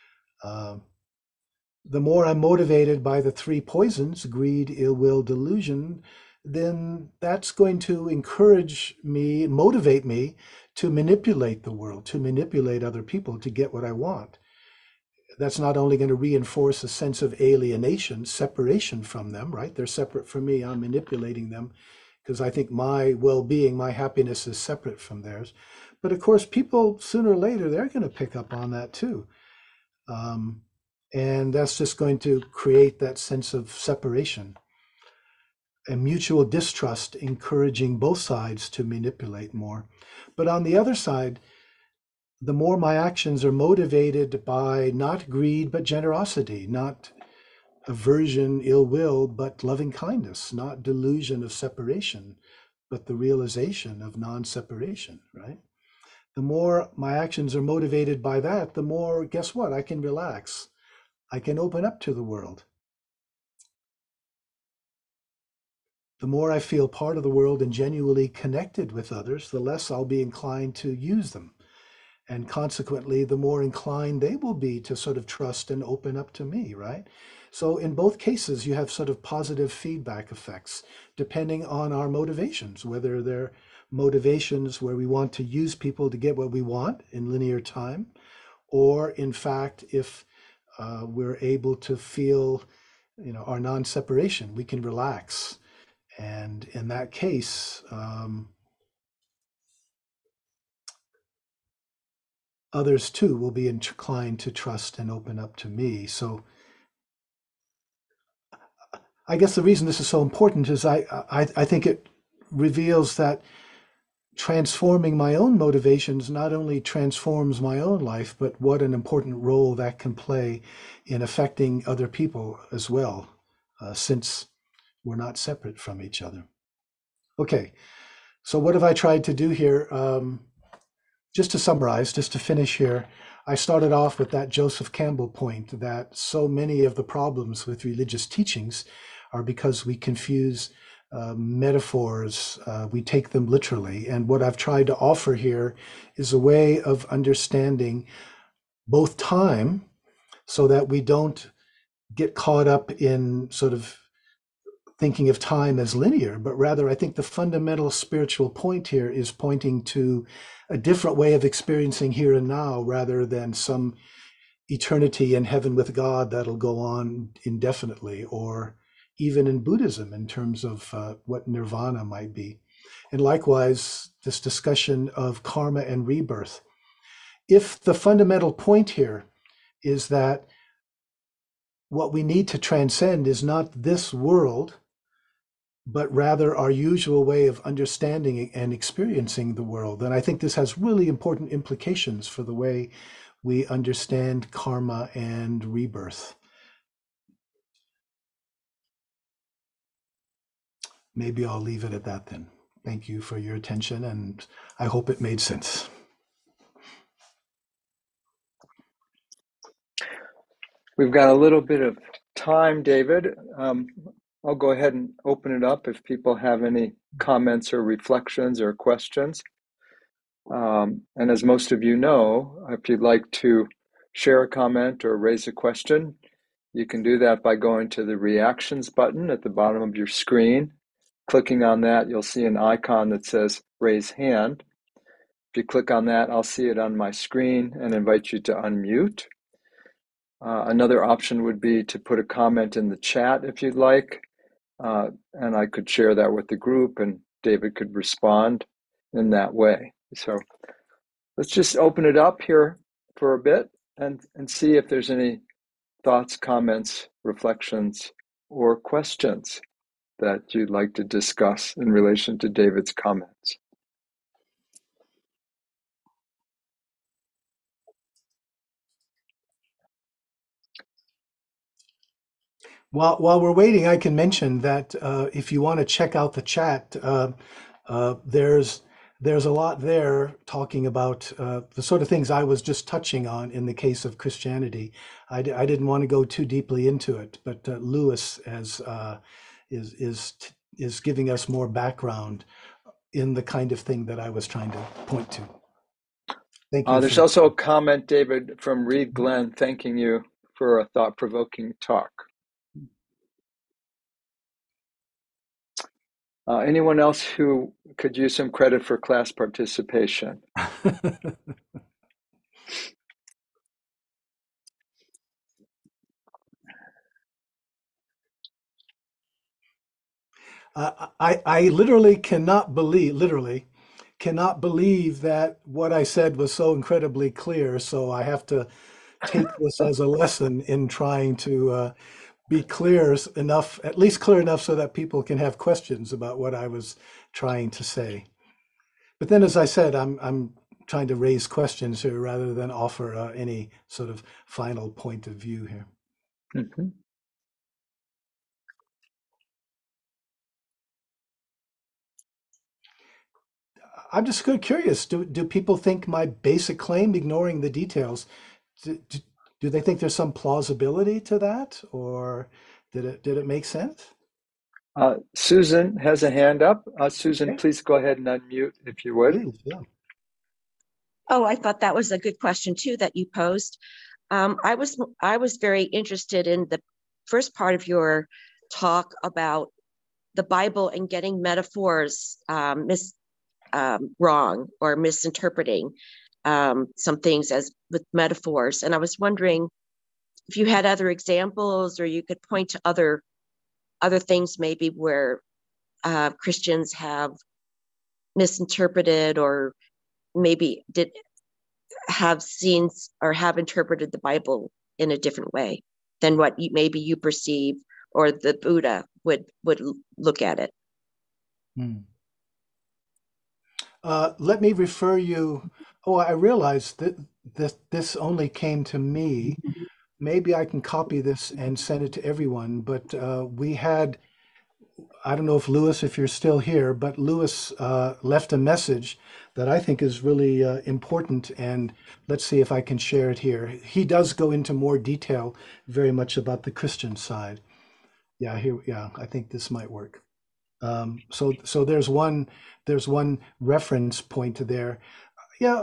The more I'm motivated by the three poisons, greed, ill will, delusion, then that's going to encourage me, motivate me to manipulate the world, to manipulate other people to get what I want. That's not only going to reinforce a sense of alienation, separation from them, right? They're separate from me. I'm manipulating them because I think my well-being, my happiness is separate from theirs. But of course, people sooner or later, they're going to pick up on that too. And that's just going to create that sense of separation and mutual distrust, encouraging both sides to manipulate more. But on the other side, the more my actions are motivated by not greed, but generosity, not aversion, ill will, but loving kindness, not delusion of separation, but the realization of non-separation, right? The more my actions are motivated by that, the more, guess what? I can relax. I can open up to the world. The more I feel part of the world and genuinely connected with others, the less I'll be inclined to use them. And consequently, the more inclined they will be to sort of trust and open up to me, right? So in both cases, you have sort of positive feedback effects, depending on our motivations, whether they're motivations where we want to use people to get what we want in linear time, or in fact, if we're able to feel, our non-separation, we can relax. And in that case, others too will be inclined to trust and open up to me. So I guess the reason this is so important is I think it reveals that transforming my own motivations not only transforms my own life, but what an important role that can play in affecting other people as well, since we're not separate from each other. Okay, so what have I tried to do here? Just to summarize, just to finish here, I started off with that Joseph Campbell point that so many of the problems with religious teachings are because we confuse metaphors, we take them literally. And what I've tried to offer here is a way of understanding both time so that we don't get caught up in sort of thinking of time as linear, but rather I think the fundamental spiritual point here is pointing to a different way of experiencing here and now rather than some eternity in heaven with God that'll go on indefinitely, or even in Buddhism in terms of what nirvana might be. And likewise, this discussion of karma and rebirth. If the fundamental point here is that what we need to transcend is not this world, but rather our usual way of understanding and experiencing the world, then I think this has really important implications for the way we understand karma and rebirth. Maybe I'll leave it at that then. Thank you for your attention, and I hope it made sense. We've got a little bit of time, David. I'll go ahead and open it up if people have any comments or reflections or questions. And as most of you know, if you'd like to share a comment or raise a question, you can do that by going to the reactions button at the bottom of your screen. Clicking on that, you'll see an icon that says raise hand. If you click on that, I'll see it on my screen and invite you to unmute. Another option would be to put a comment in the chat if you'd like, and I could share that with the group and David could respond in that way. So let's just open it up here for a bit and see if there's any thoughts, comments, reflections, or questions that you'd like to discuss in relation to David's comments. While we're waiting, I can mention that if you want to check out the chat, there's a lot there talking about the sort of things I was just touching on in the case of Christianity. I didn't want to go too deeply into it, but Lewis is giving us more background in the kind of thing that I was trying to point to. Thank you. There's also a comment, David, from Reed Glenn thanking you for a thought-provoking talk. Anyone else who could use some credit for class participation? I literally cannot believe that what I said was so incredibly clear. So I have to take this as a lesson in trying to be clear enough, at least clear enough so that people can have questions about what I was trying to say. But then, as I said, I'm trying to raise questions here rather than offer any sort of final point of view here. Mm-hmm. I'm just curious. Do people think my basic claim, ignoring the details, do they think there's some plausibility to that, or did it make sense? Susan has a hand up. Susan, Okay. please go ahead and unmute if you would. Please, yeah. Oh, I thought that was a good question too that you posed. I was very interested in the first part of your talk about the Bible and getting metaphors wrong or misinterpreting some things as with metaphors. And I was wondering if you had other examples, or you could point to other things maybe where Christians have misinterpreted, or maybe have seen or have interpreted the Bible in a different way than what maybe you perceive or the Buddha would look at it. Let me refer you. Oh, I realized that this only came to me. Maybe I can copy this and send it to everyone. But we had, I don't know if Lewis, if you're still here, but Lewis left a message that I think is really important. And let's see if I can share it here. He does go into more detail, very much about the Christian side. Yeah, here, yeah, I think this might work. So there's one reference point there. Yeah.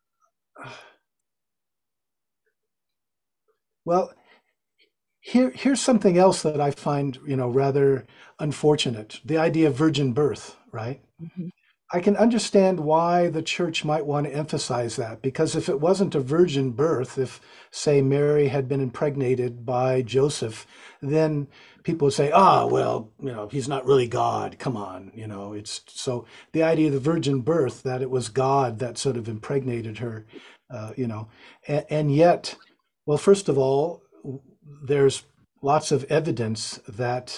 Well, here's something else that I find, rather unfortunate. The idea of virgin birth, right? Mhm. I can understand why the church might want to emphasize that, because if it wasn't a virgin birth, if, say, Mary had been impregnated by Joseph, then people would say, well, he's not really God. Come on. It's so the idea of the virgin birth, that it was God that sort of impregnated her, and yet, well, first of all, there's lots of evidence that,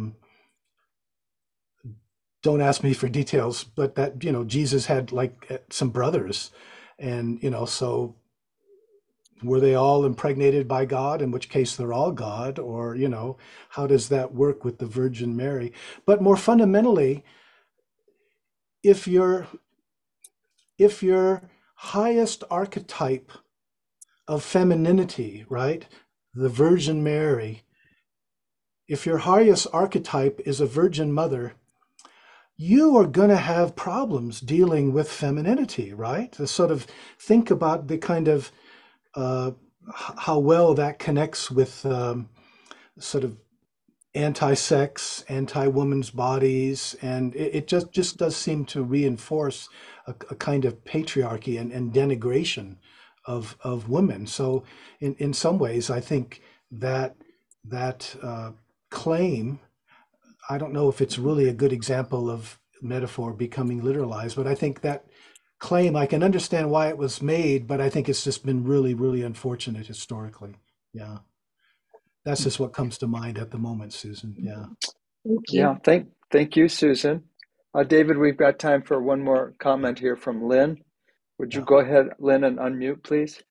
don't ask me for details, but that, Jesus had like some brothers. And, so were they all impregnated by God, in which case they're all God? Or, how does that work with the Virgin Mary? But more fundamentally, if your if your highest archetype of femininity, right, the Virgin Mary, if your highest archetype is a virgin mother, you are going to have problems dealing with femininity, right? To sort of think about the kind of uh, how well that connects with sort of anti-sex, anti-women's bodies, and it just does seem to reinforce a kind of patriarchy and denigration of women. So in some ways, I think that claim, I don't know if it's really a good example of metaphor becoming literalized, but I think that claim, I can understand why it was made, but I think it's just been really, really unfortunate historically. Yeah. That's just what comes to mind at the moment, Susan. Yeah. Thank Yeah, you. thank you, Susan. David, we've got time for one more comment here from Lynn. Would you Yeah. go ahead, Lynn, and unmute, please?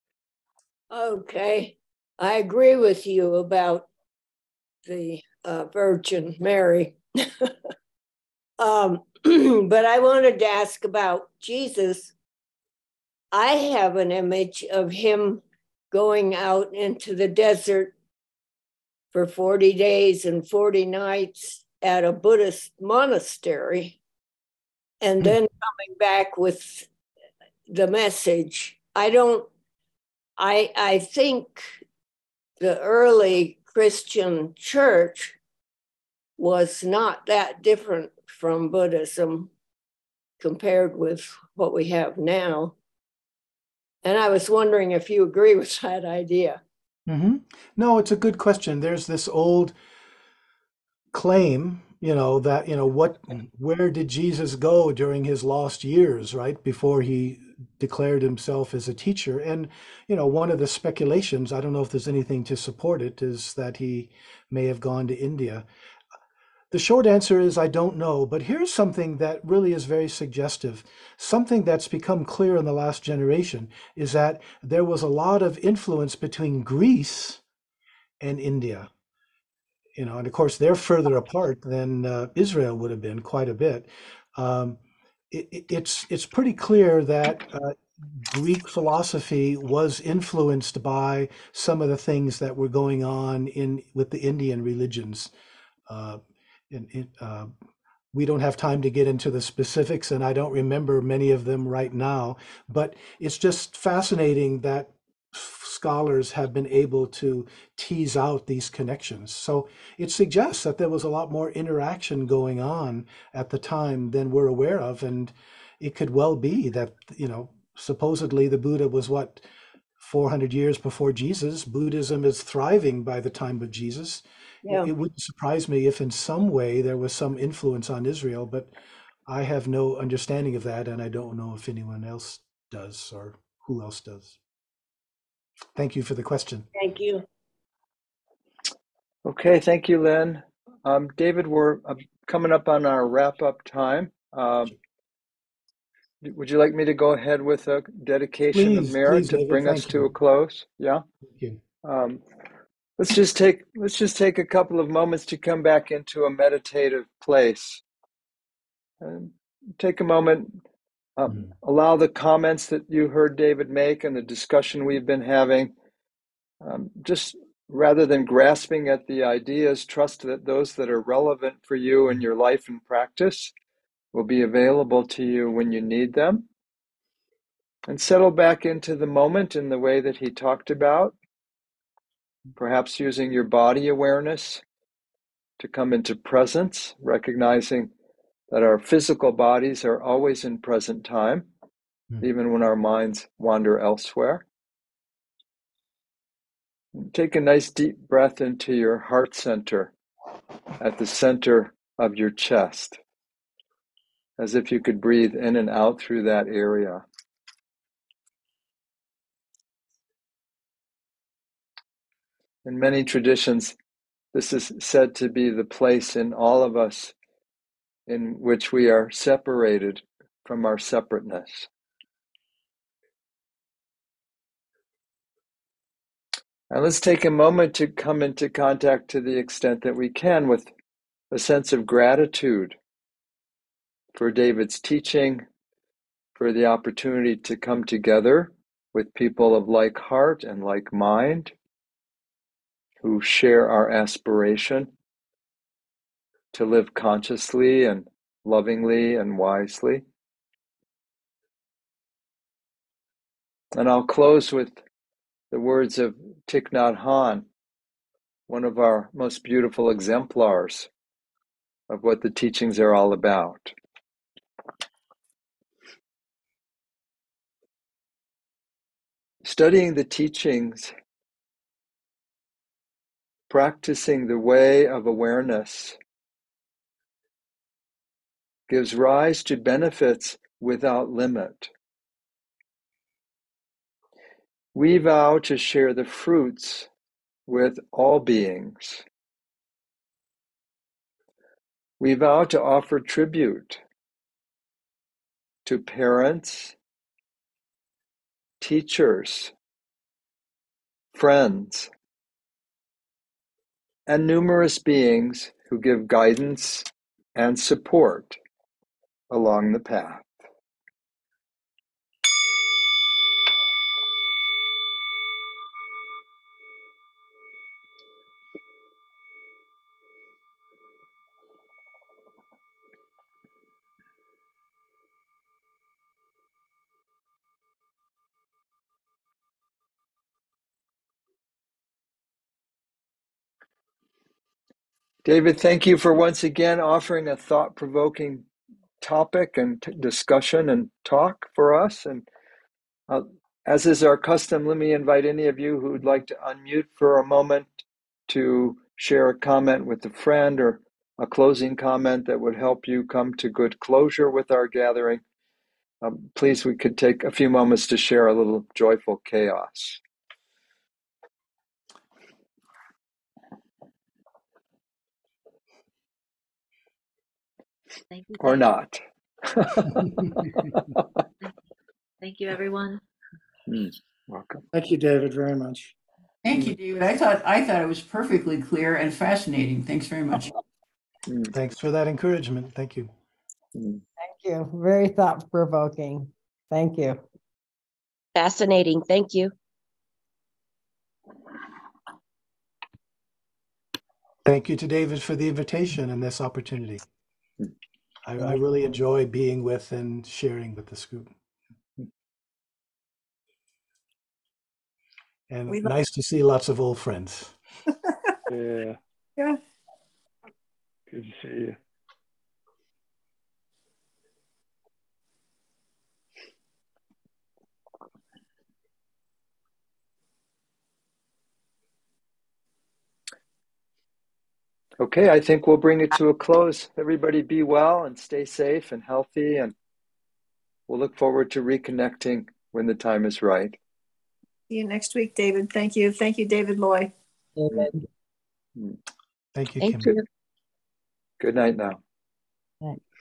Okay. I agree with you about the Virgin Mary. But I wanted to ask about Jesus. I have an image of him going out into the desert for 40 days and 40 nights at a Buddhist monastery and then coming back with the message. I think the early Christian church was not that different from Buddhism compared with what we have now. And I was wondering if you agree with that idea. Hmm. No, it's a good question. There's this old claim, that, where did Jesus go during his lost years, right? Before he declared himself as a teacher. And, one of the speculations, I don't know if there's anything to support it, is that he may have gone to India. The short answer is I don't know, but here's something that really is very suggestive. Something that's become clear in the last generation is that there was a lot of influence between Greece and India. And of course they're further apart than Israel would have been quite a bit. Um, it's pretty clear that Greek philosophy was influenced by some of the things that were going on in with the Indian religions. Uh, in, we don't have time to get into the specifics, and I don't remember many of them right now, but it's just fascinating that scholars have been able to tease out these connections. So it suggests that there was a lot more interaction going on at the time than we're aware of. And it could well be that, supposedly the Buddha was what, 400 years before Jesus. Buddhism is thriving by the time of Jesus. Yeah. It wouldn't surprise me if in some way there was some influence on Israel, but I have no understanding of that, and I don't know if anyone else does or who else does. Thank you for the question. Thank you. Okay, thank you, Lynn. David, we're coming up on our wrap-up time. Would you like me to go ahead with a dedication of merit Please, to David, bring us thank to a you. close? Yeah. Thank you. Um, let's just take a couple of moments to come back into a meditative place. And take a moment, allow the comments that you heard David make and the discussion we've been having, just rather than grasping at the ideas, trust that those that are relevant for you in your life and practice will be available to you when you need them. And settle back into the moment in the way that he talked about, perhaps using your body awareness to come into presence, recognizing that our physical bodies are always in present time, even when our minds wander elsewhere. Take a nice deep breath into your heart center, at the center of your chest, as if you could breathe in and out through that area. In many traditions, this is said to be the place in all of us in which we are separated from our separateness. And let's take a moment to come into contact, to the extent that we can, with a sense of gratitude for David's teaching, for the opportunity to come together with people of like heart and like mind who share our aspiration to live consciously and lovingly and wisely. And I'll close with the words of Thich Nhat Hanh, one of our most beautiful exemplars of what the teachings are all about. Studying the teachings, practicing the way of awareness, gives rise to benefits without limit. We vow to share the fruits with all beings. We vow to offer tribute to parents, teachers, friends, and numerous beings who give guidance and support along the path. David, thank you for once again offering a thought-provoking topic and discussion and talk for us. And as is our custom, let me invite any of you who would like to unmute for a moment to share a comment with a friend or a closing comment that would help you come to good closure with our gathering. Please, we could take a few moments to share a little joyful chaos. Thank you, Or David. not. Thank you, everyone. Welcome. Thank you, David, very much. Thank you, David. I thought it was perfectly clear and fascinating. Thanks very much. Thanks for that encouragement. Thank you. Thank you. Very thought-provoking. Thank you. Fascinating. Thank you. Thank you to David for the invitation and this opportunity. I really enjoy being with and sharing with this group. And nice to see lots of old friends. Yeah. Yeah. Good to see you. Okay, I think we'll bring it to a close. Everybody be well and stay safe and healthy, and we'll look forward to reconnecting when the time is right. See you next week, David. Thank you. Thank you, David Loy. Thank you, Thank Kim. you. Good night now. Right.